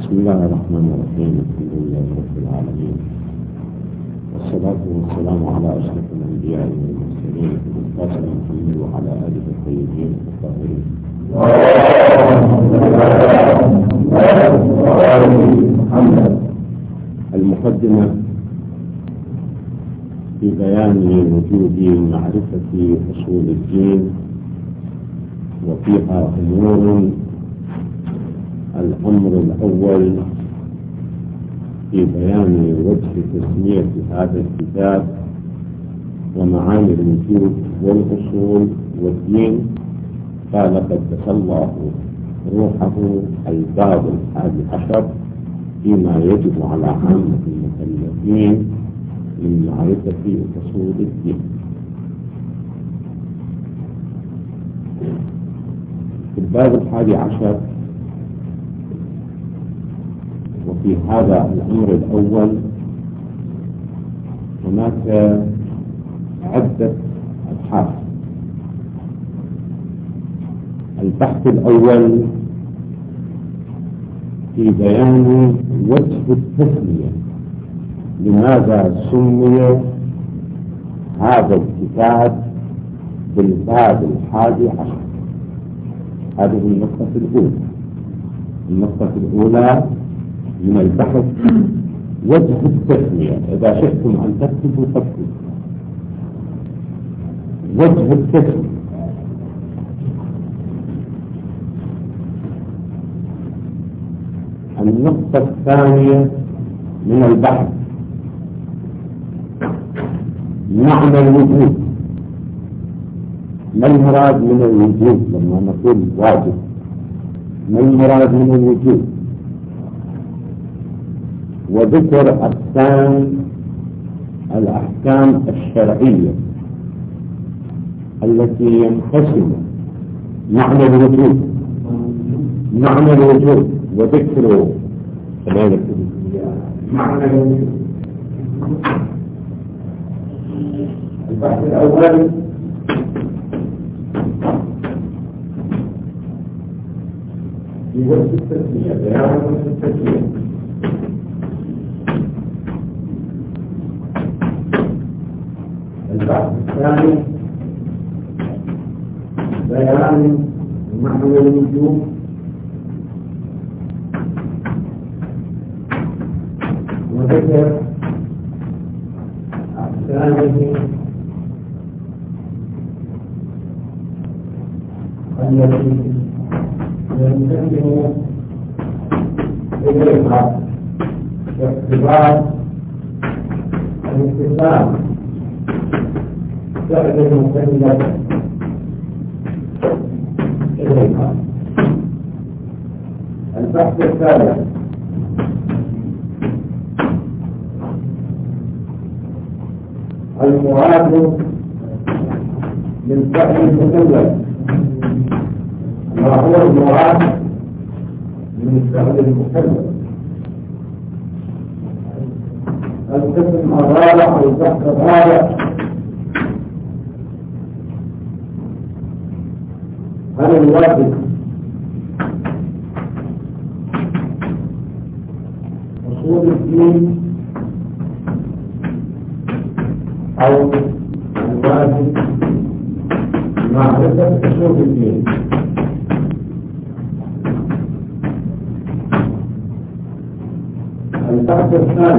بسم الله الرحمن الرحيم. الحمد لله رب العالمين، والصلاة والسلام على أشرف الأنبياء والمرسلين القاسم محمد وعلى آله الطيبين الطاهرين. المقدمة في بيان وجوب معرفة أصول الدين، وفيها أمور. الأمر الأول في بيان وجه تسمية هذا الكتاب ومعاني الوجود والأصول والدين. قال قدس الله روحه الباب 11 فيما يجب على عامة المكلفين من معرفة أصول الدين. في الباب 11 وفي هذا الأمر الأول هناك عدة أبحاث. البحث الأول في بيان وجه التسمية، لماذا سمي هذا الكتاب بالباب 11. هذه النقطة الأولى. النقطة الأولى من البحث وجه التسمية. إذا شئتم أن تكتبوا فاكتبوا وجه التسمية. النقطة الثانية من البحث معنى الوجود. ما المراد من الوجود لما نقول واجب؟ ما المراد من الوجود؟ وذكر أقسام الأحكام الشرعية التي ينقسم معنى الوجود وذكر معنى الوجود. البحث الأول في وجه التسمية، بيان وجه التسمية. البحث الثاني بيان معنى الوجود وذكر أقسامه التي يمكن إليها باختبار الانتساب فعل المكلف إليها. البحث الثالث المراد من فعل المكلف. ما هو المراد من فعل المكلف؟ القسم الرابع أو البحث الرابع هل الواجب أصول الدين أو الواجب معرفة أصول الدين؟ البحث الثاني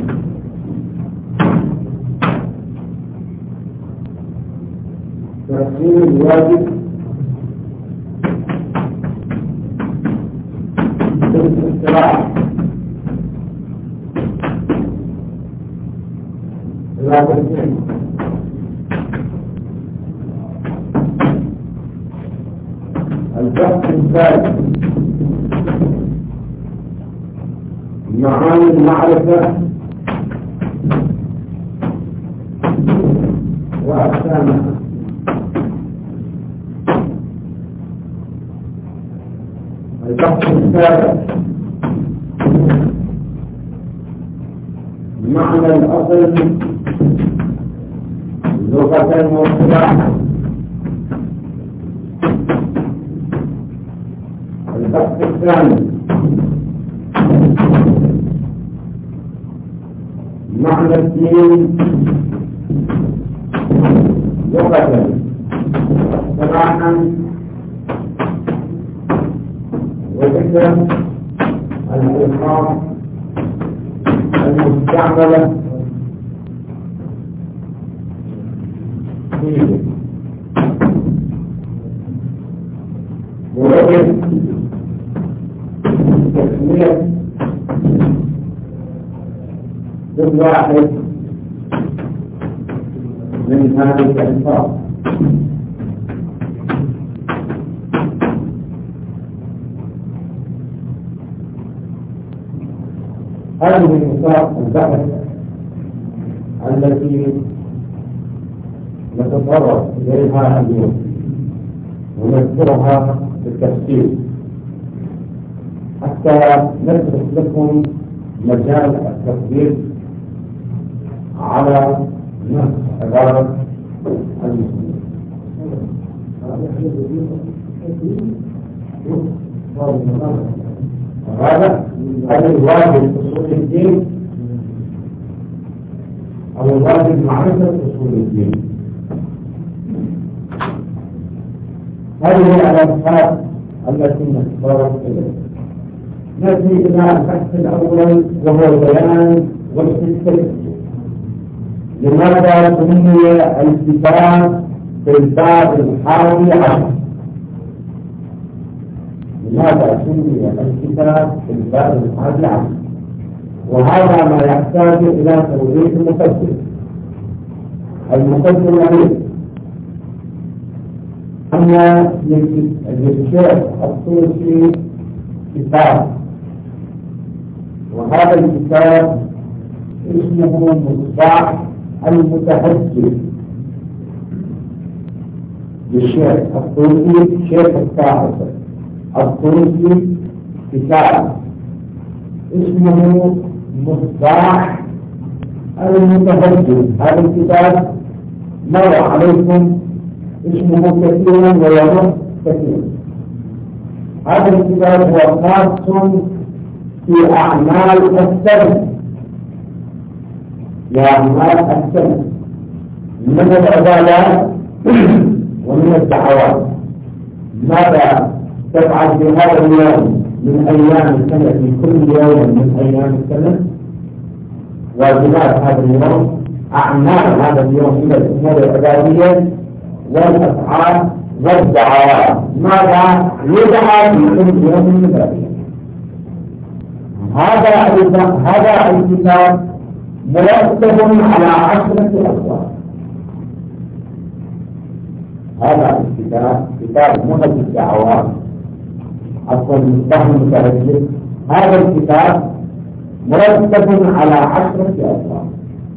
تقسيم الواجب بالاستراحة إلى قسمين. البحث الثالث معاني المعرفة وأقسامها. البحث الثالث معنى الأصل لغة واصطلاحا. البحث الثاني معنى الدين لغة سماحا وذكر الألفاظ المستعملة فيه ولكن تسمية كل واحد من هذه الألفاظ هذه نقاط البحث التي نتطرق إليها اليوم ونذكرها بالتفصيل حتى نترك لكم مجال التطبيق على نفس عبارة المسلمين. هذا الواجب أصول الدين أو الواجب معرفة أصول الدين. هذه الألفاظ التي نتطرق إليها. نأتي إلى البحث الأول وهو البيان والاستدلال. لماذا سمي الكتاب في الباب 11؟ لماذا سمي الكتاب في الباب 11؟ وهذا ما يحتاج إلى توضيح المفسر. المفسر يقول أن للشيخ الطوسي كتاب، وهذا الكتاب اسمه مصباح المتهجد للشيخ الطوسي، شيخ الطائفة الطوسي، كتاب اسمه مصباح المتهجد. هذا الكتاب مر عليكم اسمه كثيرا ويمر كثيرا. هذا الكتاب هو خاص في أعمال السنة، لأعمال السنة من العبادات ومن الدعوات. ماذا تفعل في هذا اليوم من أيام السنة، في كل يوم من أيام السنة؟ واجبات هذا اليوم، أعمال هذا اليوم من الأمور العبادية والأفعال والدعوات. ماذا يدعى في كل يوم من ذلك؟ هذا الكتاب مرتب على 10 أبواب. هذا الكتاب كتاب مهد الدعوات أصلا مصباح المتهجد. هذا الكتاب مرتب على 10 أبواب.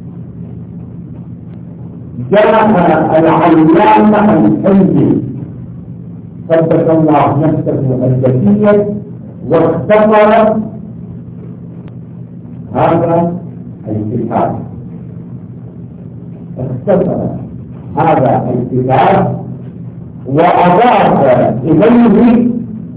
جاء العلامة الحمدي قدس الله نفسه الزكية واختصر هذا الكتاب، اختصر هذا الكتاب وأضاف إليه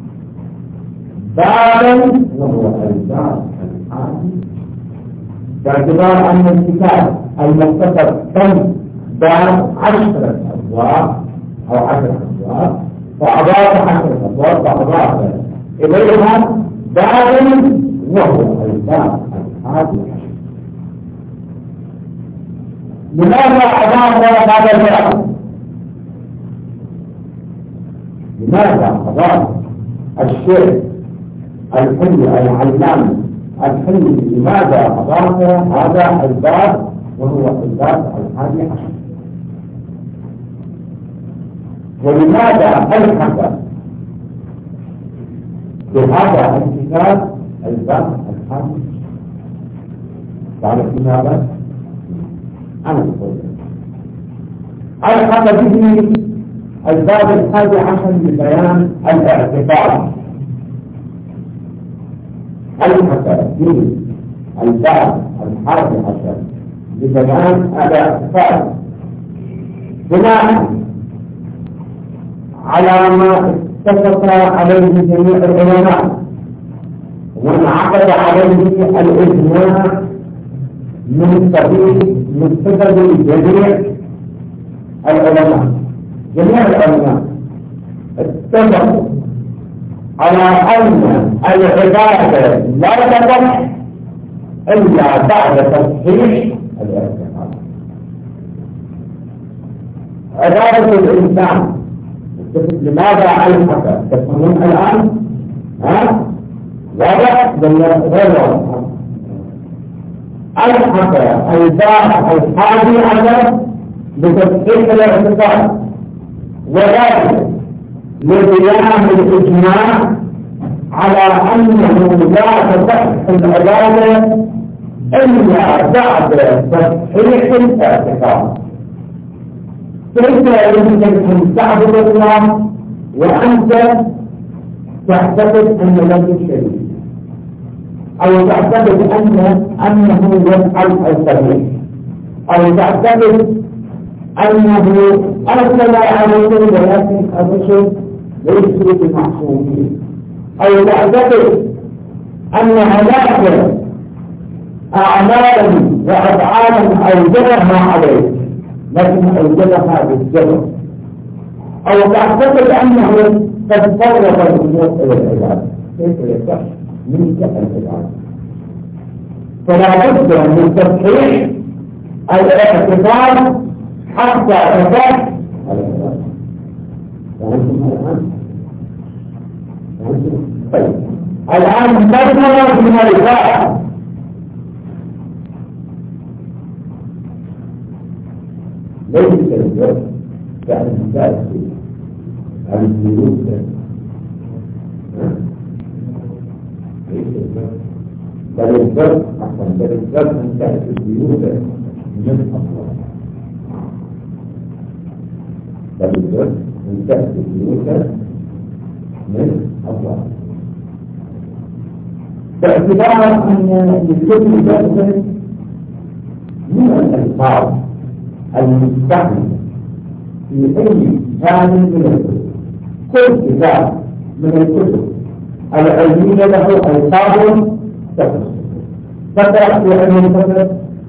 بابا وهو الباب الحادي، باعتبار أن الكتاب المختصر كم باب 10 أبواب أو 10 أبواب، فأضاف 10 أبواب فأضاف إليها باب وهو الباب الحادي. لماذا أضاف هذا الباب؟ لماذا أضاف الشيخ الحلي العلامة الحلي، لماذا أضاف هذا الباب وهو الباب 11؟ ولماذا ألحق بهذا الكتاب الباب 11؟ تعرف لماذا؟ أنا أقول ألحق به الباب 11 لبيان الاعتقاد. ألحق به الباب 11 لبيان الاعتقاد بناء على ما اتفق عليه جميع العلماء وانعقد عليه الإجماع من قبل جميع العلماء. جميع العلماء اتفقوا على أن العبادة لا تصح إلا بعد تصحيح الاعتقاد. عبادة الإنسان لماذا ألحق؟ تفهمون الآن؟ واضح ولا غير واضح؟ ألحق الباب الحادي عشر بتصحيح الاعتقاد، وذلك لقيام الإجماع على أنه لا تصح العبادة إلا بعد تصحيح الاعتقاد. كيف يمكن أن تعبد الله وأنت تعتقد أن له شريك، أو تعتقد أنه يفعل الصحيح، أو تعتقد أنه أرسل عليه ولكن الرسل ليسوا بمعصومين، أو تعتقد أن هناك أعمالا وأفعالا أوجبها عليه لكن أوجبها بالجبر، أو تعتقد أنه قد فرض الأمور إلى العباد. كيف يصح منك العباد؟ فلا بد من تصحيح الاعتقاد حتى تصح العباد. طيب الآن نبدأ من الإباحة. ليس كالجواب كان المثال عن الجلوس بل الجواب أحسن، بل الجواب أن تأتي الجلوس من أصلا، بل الجواب أن تأتي الجلوس من أصلا، باعتبار أن لكل جواب من الألفاظ المستعمل في أي كتاب من الكتب. كل كتاب من الكتب العلمية له ألفاظ تفصل. تقرأ في علم الفقه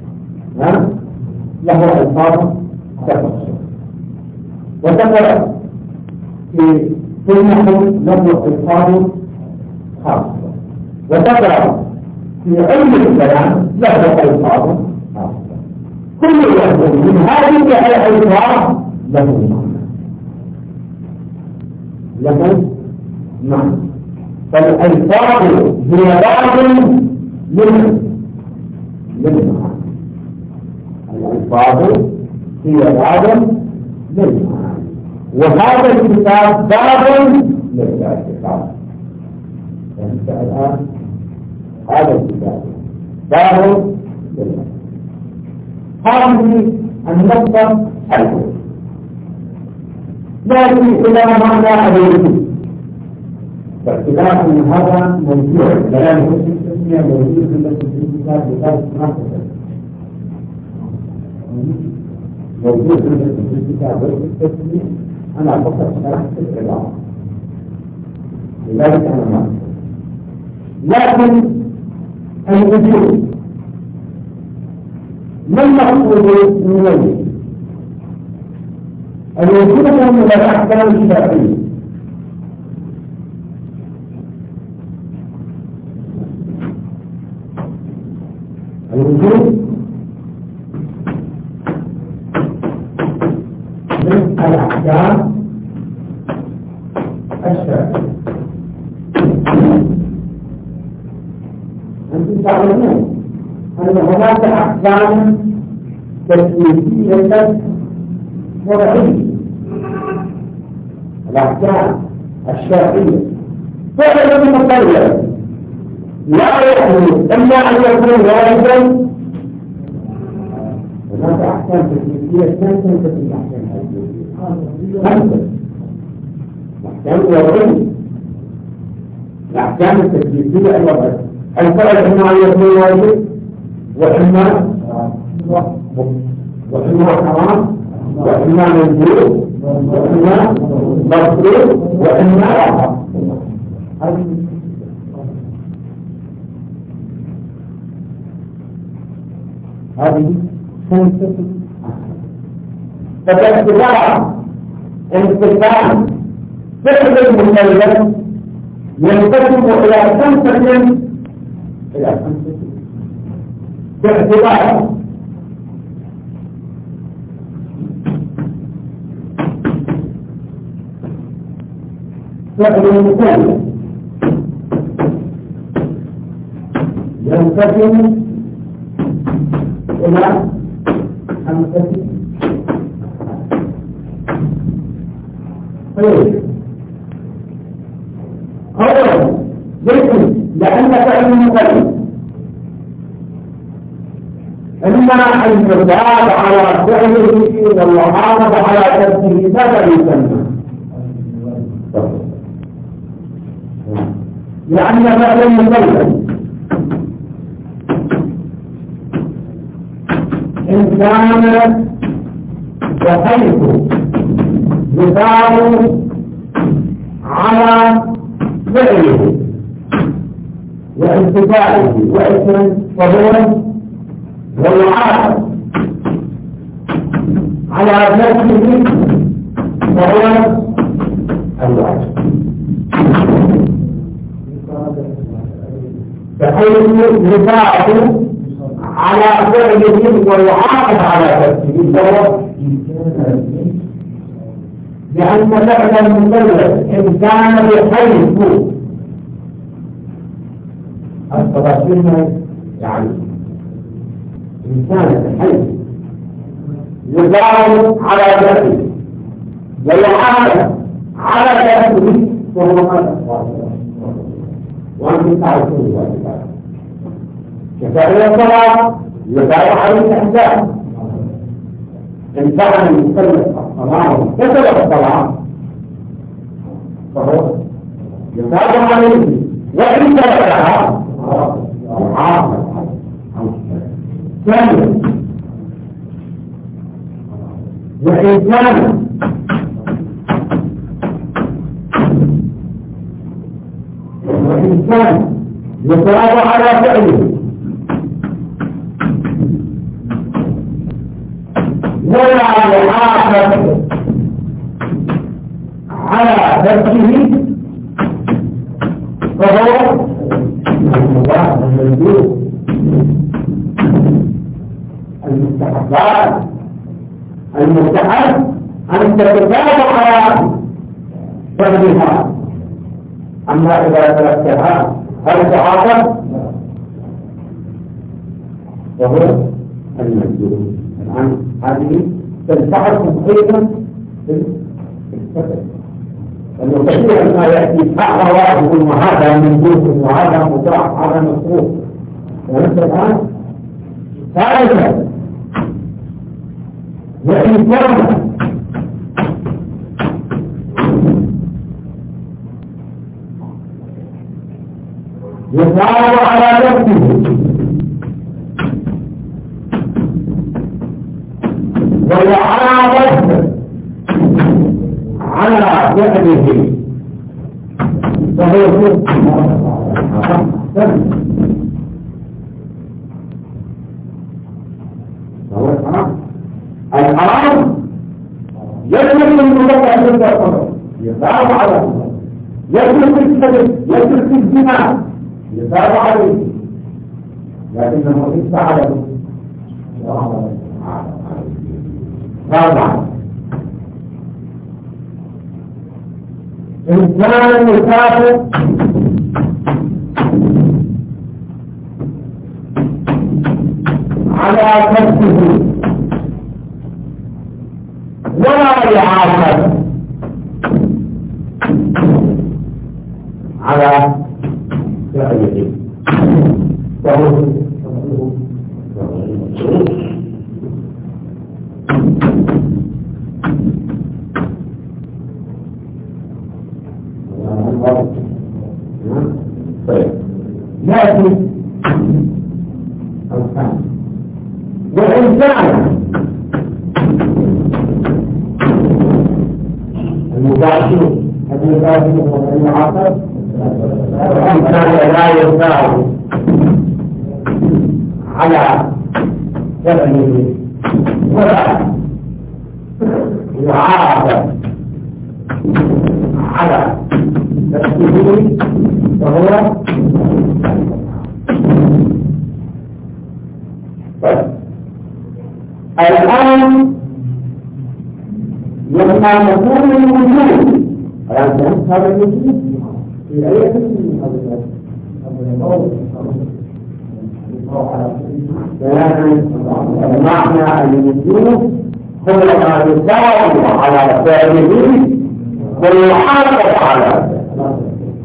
له ألفاظ تفصل، وتقرأ في النحو له ألفاظ خاصة، وتقرأ في علم الكلام له ألفاظ خاصة. كل واحد من هذه الألفاظ له معنى، له معنى. فالألفاظ هي بعض من المعنى، الألفاظ هي بعض من المعنى، وهذا الكتاب باب للاعتقاد. فأنت الآن هذا الكتاب باب للاعتقاد. هذه النقطة الأولى. لكن إلى معنى أبيه باعتبار أن هذا موضوع كلام التسمية موجود في الكتاب بذلك مناسبة، موجود في الكتاب التسمية. أنا فقط شرحت العبارة لذلك أنا ما لكن الوجود ما المقصود من الوجود؟ الوجود من الأحكام الشرعية. الوجود من الأحكام الشرعية. أنتم تعلمون أن هناك أحكام تكليفية شرعية. الأحكام الشرعية فعلا مقررة لا يحمل إلا أن يكون واجبا. هناك أحكام تكليفية تنتهي في الأحكام الشرعية. الأحكام الوضعية، الأحكام التكليفية الوضعية، الفعل إما أن يكون واجب وإما حرام وإما مندوب وإما مطلوب وإما حرام. هذه خمسة فتأثيرها انتقال فعل المكلف ينقسم إلى خمسة باعتبار فعل المكلف ينقسم إلى خمسة أولا لأن فعل المكلف إما الإقبال على فعله والمحافظة على تركه ماذا يسمى؟ لأن فعل المكلف إن كان بحيث يثاب على فعله وانتفاعه وإثم فهو والعاقل على نفسه فهو الواجب بحيث يثاب على فعله ويعاقب على نفسه فهو لأن فعل المكلف إن كان بحيث التراكم يعني إنسان بحيث يدار على ذاته ويعامل على ذاته وهو ماذا؟ وأنتم تعرفون ذلك كفاية الصلاة يدار على الإحسان إن كان المكلف الصلاة كتب الصلاة فهو يدار عليه وإن تركها يعاقب ثانيا وإن كان يتابع على فعله ولا يعاقب على تركه فهو المستحبات المستحب أن تتابع على فعلها أما إذا تركتها هل تعاقب وهو المندوب. الآن هذه تنتحر أيضا بالفتح لأنه كثيرا ما يأتي أعلى واحد يقول هذا مندوب وهذا متاح هذا مصروف ونفس الآن ثالثا وإن كان يتعامل على نفسه ويعاود على فعله فهو يكون الحرام يجب أن يتبع الصدر يتابع على يترك الكذب يترك الزنا يتابع عليه لكنه ليس على رابعا إنسان يكافئ على نفسه ولا يعاقب على فعله فهو يأتي وإن كان المباشر والمعاقب وإن كان لا يساعد على فعله ولا يعاقب على نفسه فهو الآن لما نقول الوجود هذا الوجود في أي معنى الوجود هو ما يساوي على فعله ويحافظ على فعله.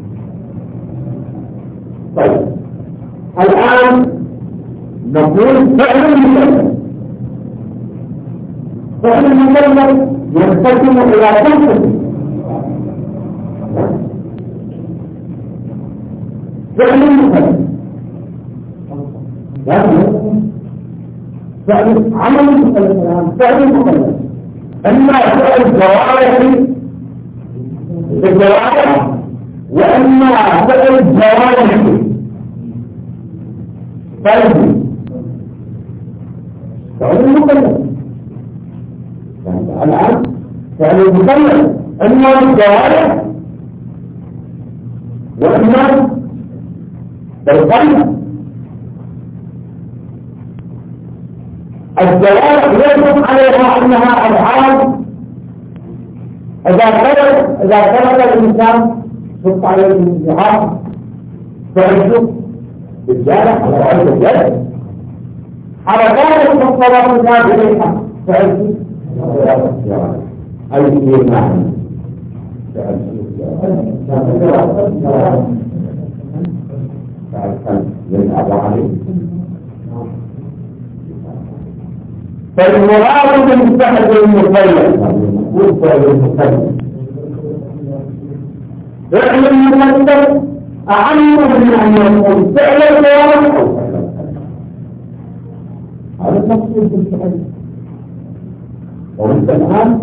طيب الآن نقول فعل المكلف. فعل المكلف ينقسم إلى ثلاثة. فعل المكلف فعل عمل المكلف الآن فعل المكلف أما فعل الجوارح وأما فعل الجوارح فعل المكلف الآن فعل المكلف أما الجوارح وأما بالقلب. الجوارح يجب عليها أنها أفعال إذا خرج الإنسان شق عليه الانتحار فعله بالجارح على رأي الجارح حركات المصطلحات الناس إليها فعله أي شيء معنى يلعب عليه. فالمراد بالفعل المكلف والفعل المكلف فعل المكلف أعم من أن يكون فعل الجوارح أو فعل القلب. هذا المقصود بالفعل. وانت الآن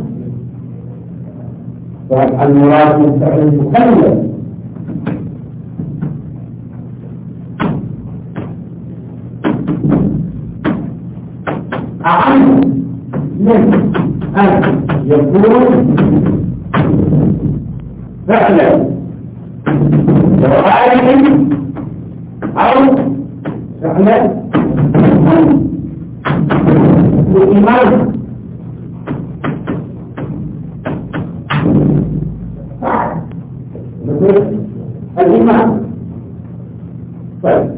فالمراد بالفعل المكلف أعم من أن يكون فعلا جوارح أو فعلا بالإيمان. مثل الإيمان. طيب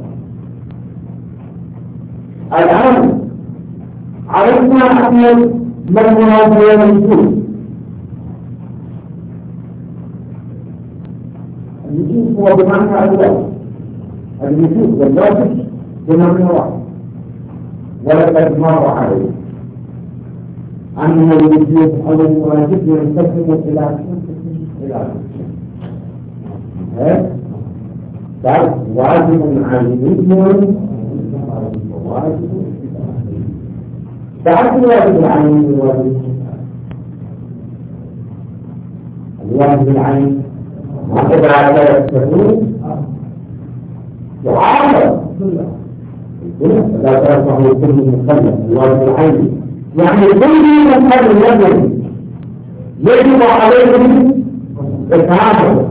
الآن عرفنا أن ما المراد بالوجود. الوجود هو بمعنى الواحد. الوجود والواجب بمعنى واحد. ولقد مر عليه أن الوجود أو الواجب ينقسم إلى واجب عيني وواجب تعرف الواجب العيني الواجب العيني ما قدر على التكوين يعارض لا ترفعه كل مكلف الواجب العيني يعني كل مكلف يجب عليه التعامل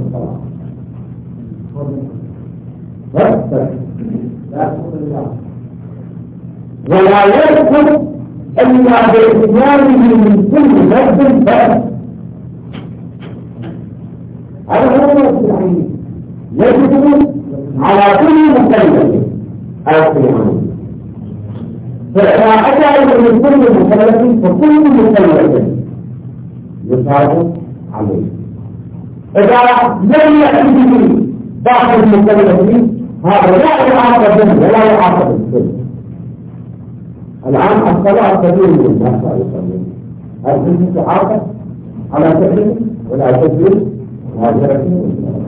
ولا يدخل إلا بإتمامه من كل نفس بس. هذا هو الواجب العيني يجب على كل مكلف أو كل عمل. فإذا أتى من كل مكلف فكل مكلف يصاب عليه. إذا لم يأتي به بعض المكلفين هذا لا يعاقب به ولا يعاقب به. الآن الصلاة كثير من الناس لا يصلون. هل كنت تعاقب على فعله ولا تفعل مهاجرته؟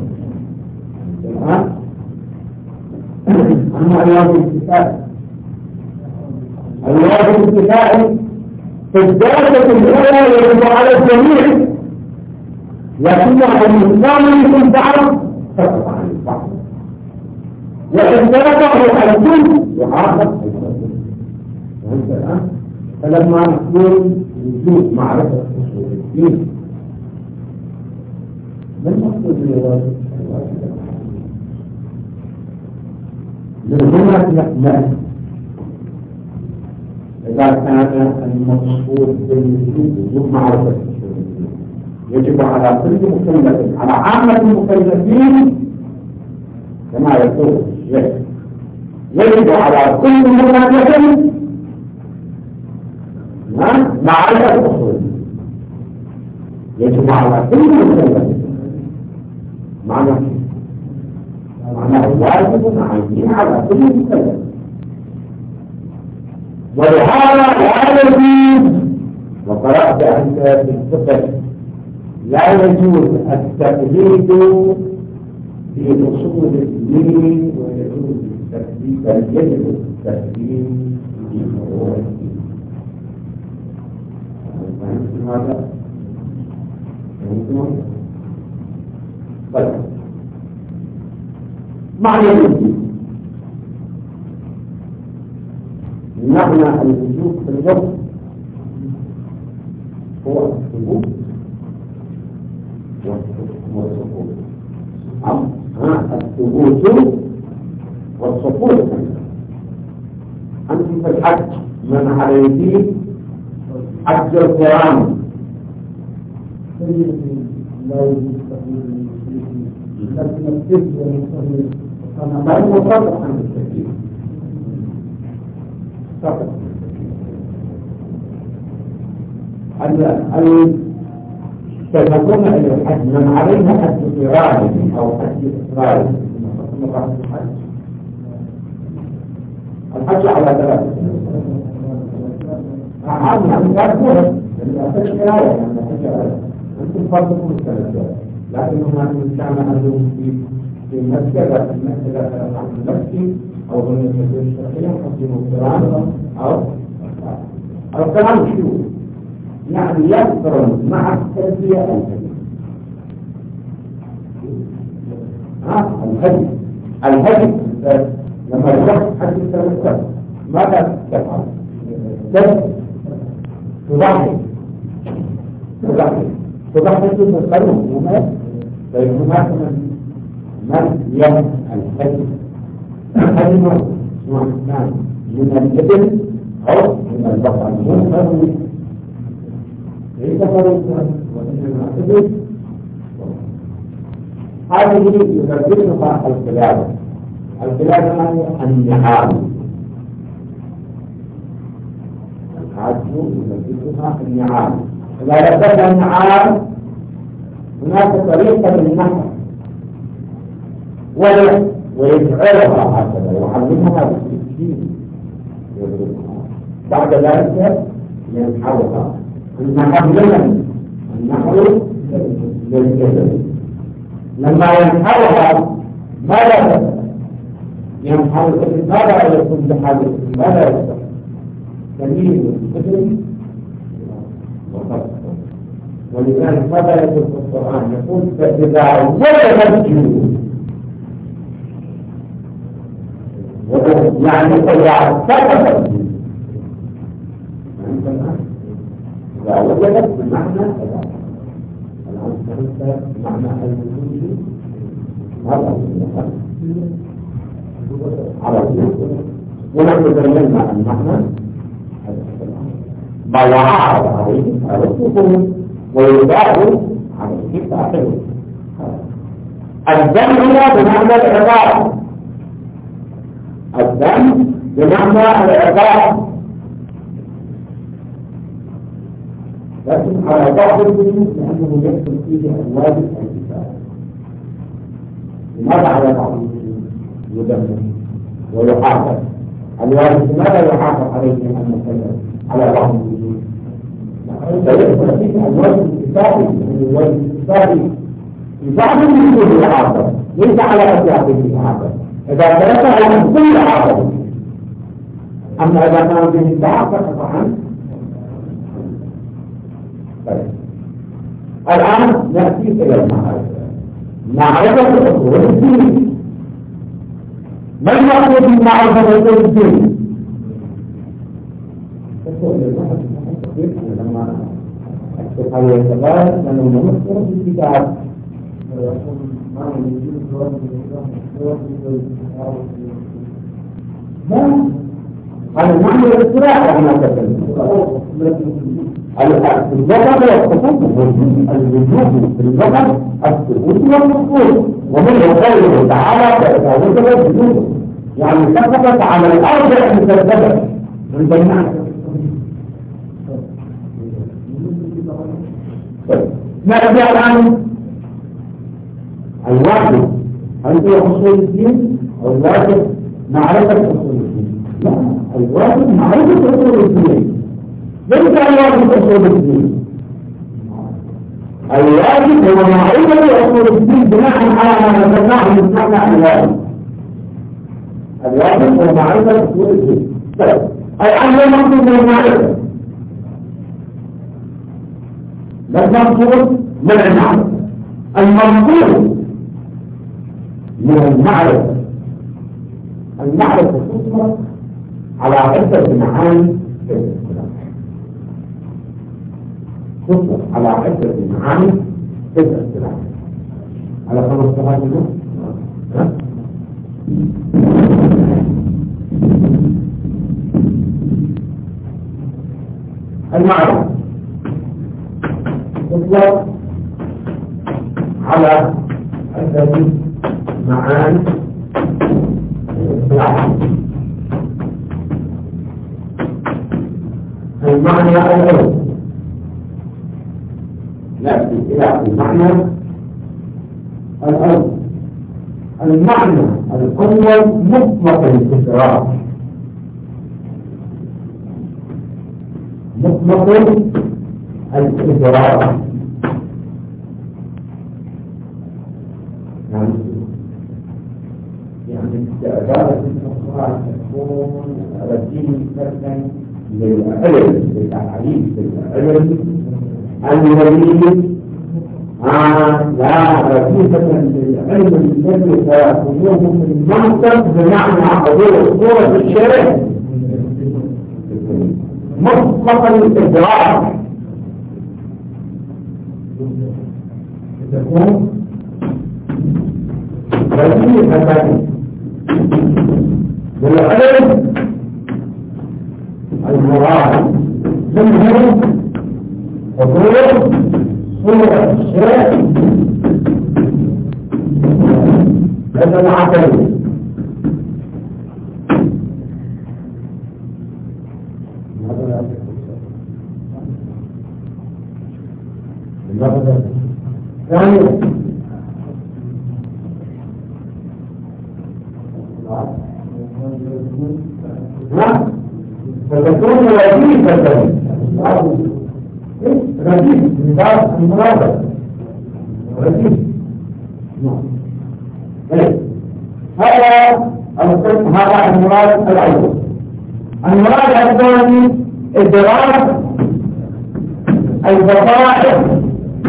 الآن أما الواجب الكفائي في الدرجة الأولى يجب على الجميع لكنه الإسلام يكون بعض فقط عن البعض وإن تركه الكل يعاقب فهمت الآن؟ فلما نقول وجود معرفة أصول الدين ما المقصود بالواجب؟ من هنا نأتي إذا كان المقصود بالوجود معرفة أصول الدين يجب على كل مكلف على عامة المكلفين كما يقول الشيخ يجب على كل مكلف معرفة أصول يجب على كل مكلف معناه واجب عيني على كل مكلف ولهذا لا يجوز وقرأت أنت في الفقه لا يجوز التقليد في أصول الدين ويجوز التقليد بل يجب التقليد في فروع الدين. فهمتم هذا؟ فهمتم؟ طيب معنى الوجود معنى الوجود في اللغة هو الثبوت والسقوط الثبوت والسقوط أنت في الحج من عليه حج القرآن لا يوجد لكن الكذب والمستهزئ أنا ما هو صادق عن التكذيب فقط سنكون إلى الحج من عليها حج إيراني أو حج إسرائيلي الحج على ثلاثة يعني تعرفون الحج كراية أنتم فرضكم الثلاثة لكن هناك كان عندهم في مسجد المسجد أو ضمن المسجد الشرقية يقدموا القرآن أو القرآن شو؟ يعني يقرن مع التربية الهدي لما الشخص حدث التمثل ماذا تفعل؟ تضحي في القانون وما هناك من يهم الهدي نوع اثنان من الإبل أو من البقر من ليس فريقا وإنما الإبل هذه يبدلها القلادة هي النعام العجل يبدلها النعام إذا لبسها النعام هناك طريقة للنحر ويجعلها هكذا ويعلمها بالسكين بعد ذلك ينحرها النحر للجسد لما ينحرها ماذا ينحر ماذا يكون بحاله ماذا يكون تمييز الجسد ولذلك ماذا يقول في القرآن يقول فإذا وجد الجنود يعني إذا سقط إذا وجدت بمعنى الآن فهمت معنى الوجود هذا عربي ونحن بينا المعنى ما يعارض عليه الرسول ويدار عليه فاعله الذم هنا بمعنى العقاب الذم بمعنى العقاب لكن على بعض الوجود لأنه يحصل فيه الواجب الكفاية لماذا على بعض الوجود يدم ويحافظ الواجب لماذا يحافظ عليه المكلف على بعض الوجود فيحصل فيه الواجب الكفاية الواجب الكفاية في بعض الوجود يحافظ ليس على أسياقه يحافظ إذا تركه على كل حافظ أما إذا كان به الدعاء فقط عنه الآن نأتي إلى معرفة أصول الدين ما المقصود بمعرفة أصول الدين؟ تدخل للبحث التحقيق لما أكتب هذه الشغلات لأنه مذكر في الكتاب. لا هذا المعنى الاصطلاح كما تكلم. اللغة والخصوص الوجود في اللغة الثبوت والمخصوص ومنه قوله تعالى فإذا وجد وجوده يعني سقطت على الأرض مسددة من بينها. نرجع الآن الواجب هل هو أصول الدين أو الواجب معرفة أصول الدين؟ لا الواجب معرفة أصول الدين ليس الواجب أصول الدين. الواجب هو معرفة أصول الدين بناء على ما ذكرناه من معنى الواجب. الواجب هو معرفة أصول الدين. طيب الآن ما المقصود من المعرفة؟ لا المقصود من المعرفة. المقصود من المعرفة المعرفة تطلق على عدة معاني في الاصطلاح. تطلق على عدة معاني في الاصطلاح. على 5 صفحات ها؟ المعرفة تطلق على عدة معاني الاصطلاح. المعنى الأول نأتي إلى المعنى الأول. المعنى الأول مطلق الإدراك. مطلق الإدراك يعني استعداد الأفراد تكون رجيم سكن للعلم للتعريف بالعلم الذي لا رفيقة للعلم الذي سيأخذوه من منطق بمعنى حضور الصورة في الشارع مطلق الإدراك تكون رفيقة للعلم المراد منه حضور صورة الشارع هذا العقل. ثانيا فتكون وظيفة رجيم نظام المرادة رجيم. هذا المراد الأول. المراد الثاني إدراك البصائر.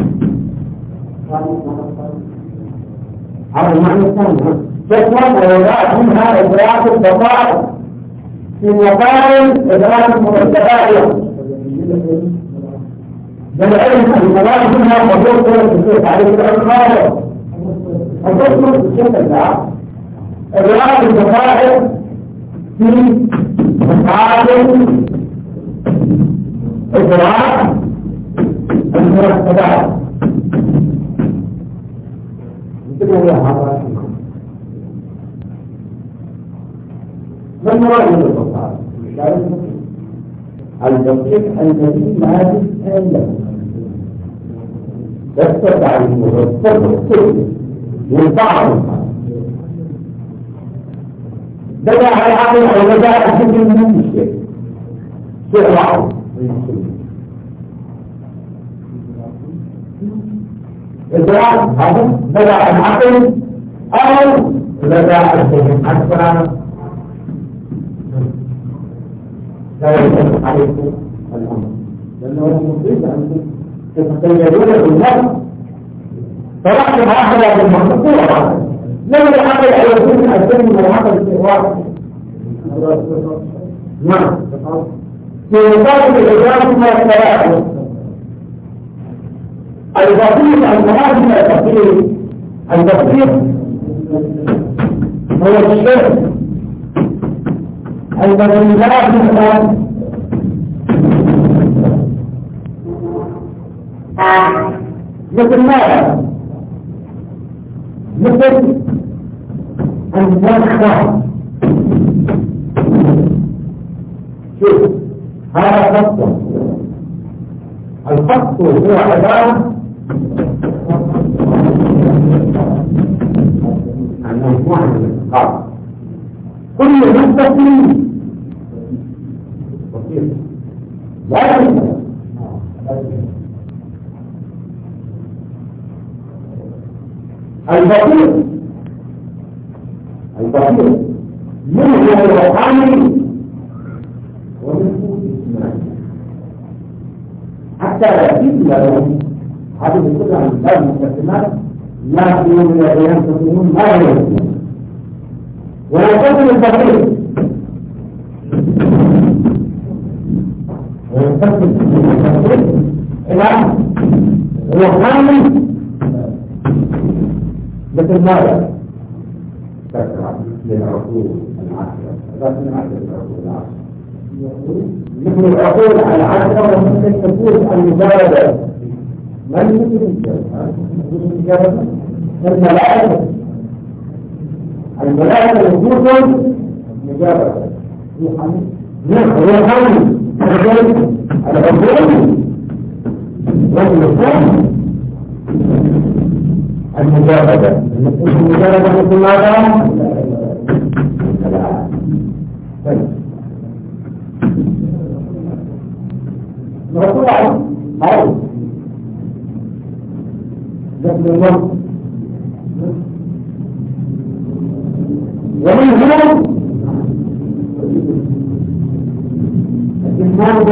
هذا المعنى الثاني تكون ويراد منها إدراك البصائر في مقام إدراك المرتبات بالعلم المراد منها حضور صورة الشيخ عليه الأرقام حضور الشيخ الله إدراك البصائر في مقام إدراك المرتبات. انتبهوا يا هذا ما المراد من البصائر؟ الدقيق الذي لا يسأل له تستطيع المرتب ينفعه بدأ على العقل أو بدأ أحد من الشيء شيء واحد إدراك هذا بدأ العقل أو بدأ الذهن أكثر لا يجب عليكم الأمر لأنه المفروض أنتم تتخيلون بالنفس فرحت معها بالمنطقة لم يحقق أن يكون السن من العقل في واحد. نعم في مقابل الإجابة ما الثلاثة البسيط المراد من البسيط هو الشيء الذي لا يمكن مثل ماذا؟ مثل النخوة. شوف هذا خط، الخط هو عبارة عن مجموعة من الأشخاص كل نقطة بسيطة لا يمكن البسيط منه الروحاني ومنه الجسماني حتى لا يجب لهم هذه الكتب عن باب المقدمات لا في يوم من الايام تكونون ما يمكن وينقسم البسيط الى روحاني مثل ماذا؟ تكره للعقول العشرة، لكن العقول العشرة مثل العقول العشرة ومثل تكون المجاوبة من مثل المجاوبة؟ الملائكة يكون مجاوبة روحاني العقول والنصوص المجاهدة المجاهدة مثل ماذا؟ نقول عنه هاي جسم الوقت ومن هنا الإنسان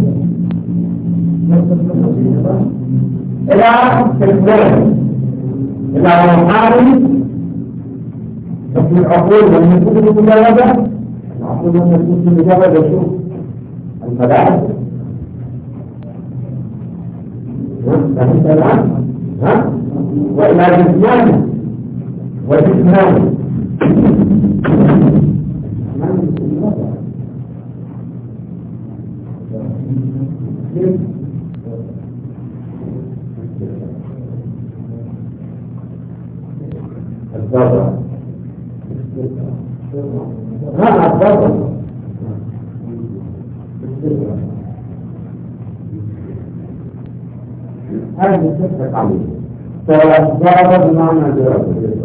إلى الإنسان إلى روحاني في العقول لم يكن بالمجاوبة العقول لم يكن بالمجاوبة شوف الملائكة فهمت الآن؟ وإلى جسمان وجسمان الضرر الضرر هذه الفكرة قوية فالضرر بمعنى الضرر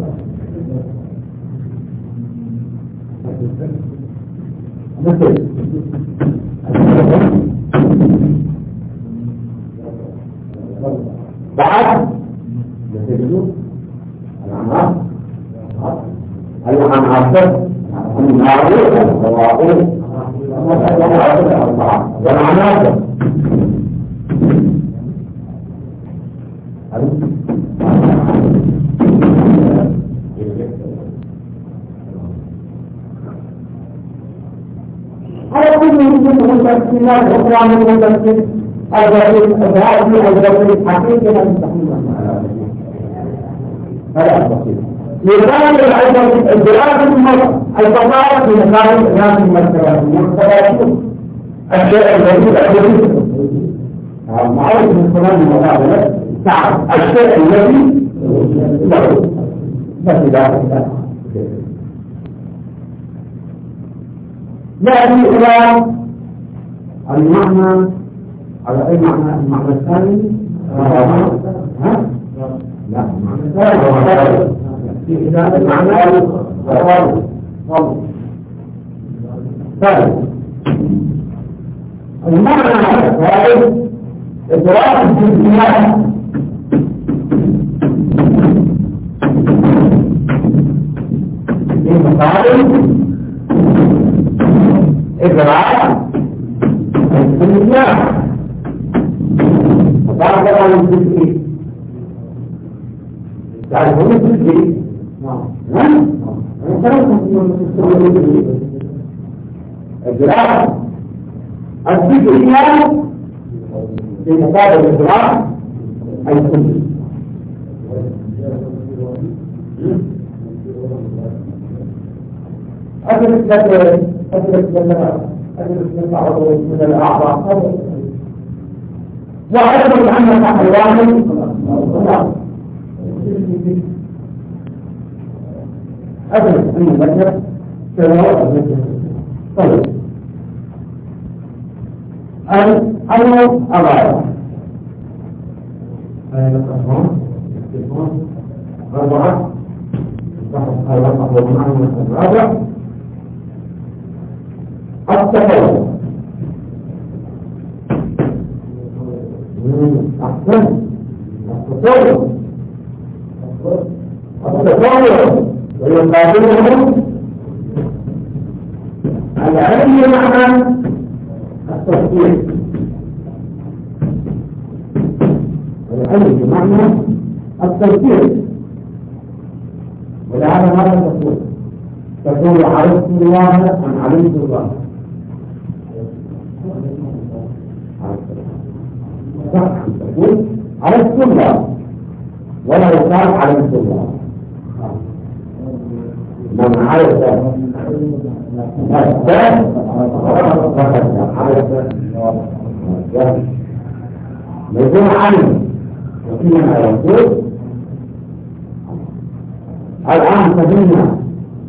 مثل بعد مثل العناصر العناصر النار الضوابط والعناصر هذا كله يمكن أن تكون أخرى من المتكلم الجواب حقيقة مستحيلة هذا بسيط لذلك الدراسة الفقارة في مكان الناس المرتبطين الشيء الذي معروف من كلام المقابلة تعرف الشيء الذي له بس ذلك يعني إلى المعنى على أي معنى؟ المعنى الثاني؟ ها؟ لا المعنى الثاني في المعنى الغالب ثالث المعنى الغالب إدراك الجزئيات في مقابل إدراك الجزئيات وبعد عن الجزئي تعرفون الجزئي؟ نعم أنا كلام إدراك الذكرية في مقابل الإدراك الكلي. أدرك لك عضو من الأعضاء وأدرك أنك حيوان أدرك أن لك سيارات. طيب أول أربعة أربعة الرابع التطور. أحسن التطور ويقابلهم العلم معنى التصديق. العلم بمعنى التصديق، ولهذا ماذا تقول عرفت الله أم علمت الله؟ تقول عرفت الله ولا يقال علمت الله. من عرف يكون علم وفيما يقول. الآن تبين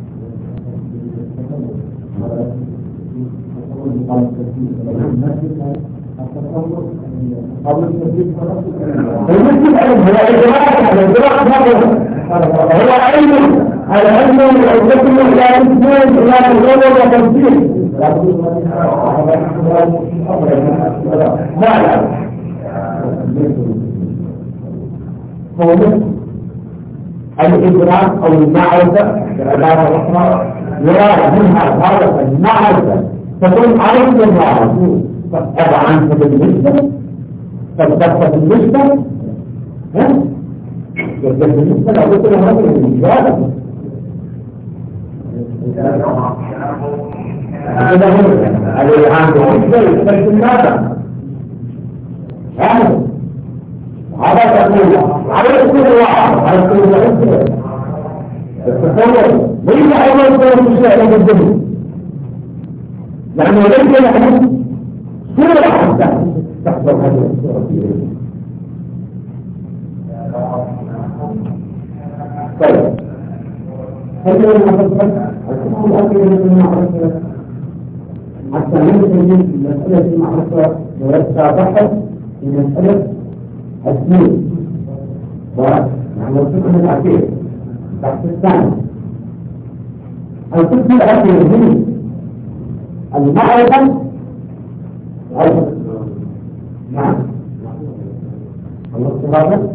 المسجد علم هو علم العلم يعتقد إلى مسجد إلى تغير وتنسيق. لا هو الإدراك أو المعرفة العبارة الأخرى يراد منها هذا المعرفة تكون عرفت الله طبعا بالنسبة فالضبط بالنسبة بالنسبة لو قلت له رجل الإجابة هذا هو الإعلام بالنسبة للسلسل ماذا؟ هذا تقول عرفت الله عرفت الله التصور ليس أول صورة الشيء بالدنيا لأنه ليس له صورة حتى تحضر هذه الصورة في ذلك. طيب خلينا نفكر الحكم الأكبر من المعرفة حتى ننتهي المسألة المعرفة ويبقى بحث في مسألة الدين ونحن الفقه الأخير تحت الثاني. الفقه الأخير هي المعرفة نعم الله سبحانه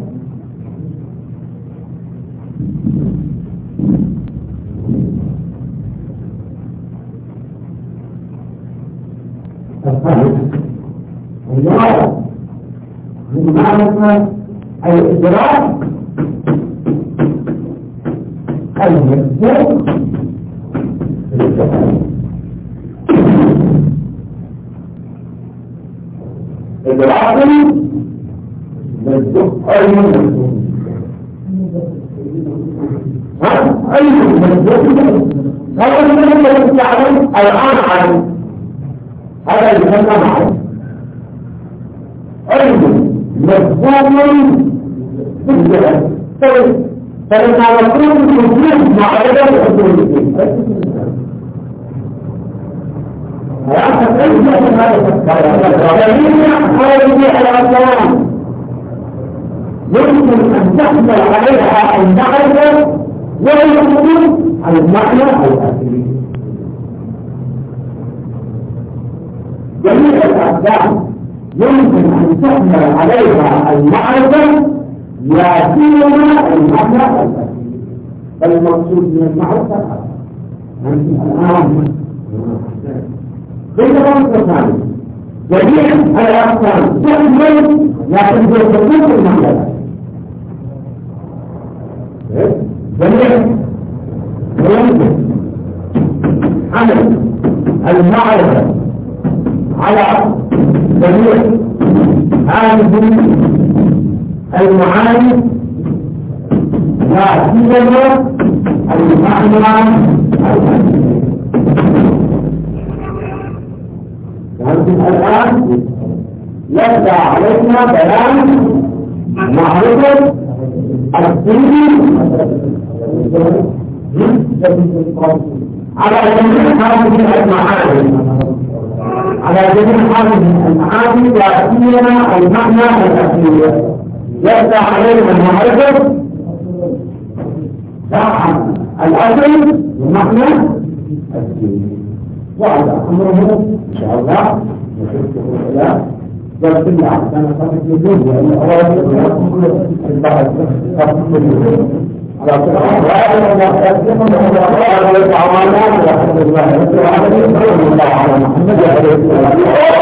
المعرفة المعرفة الإدراك المسبوق إدراك مسبوق أي مسبوق أي مسبوق هذا الذي يعلم الآن عنه هذا يسمى معرفة. علم مفهوم بالجهل. فلما نقول بالجهل معرفة الأصول الدين هذا ليس هذه الأسلام يمكن أن تحمل عليها المعرفة ويكون المعنى الأصلي. جميع الأسلام يمكن أن تحمل عليها المعرفة لا سيما المعنى الأصلي. فالمقصود من المعرفة الآن ليس الثاني جميع الأقسام تحمل لكن تكون المعنى جميع ويمكن حمل المعرفة على جميع هذه المعاني لا سيما المعنى الأساسي. الآن يبدأ علينا بيان معرفة الدين على جميع هذه المعاني، على جميع هذه المعاني لا سيما المعنى الأساسي. يبدأ علينا معرفة الأصل والمعنى الدين، وهذا أمره إن شاء الله نشوفه إلى درس الله. كان صاحب الجنود لأن أراد البعض خاصة الجنود على صراحة وعلى الله يسلمهم وعلى الله يتعاملون والحمد لله رب العالمين. صلى الله على محمد وعلى آله وصحبه.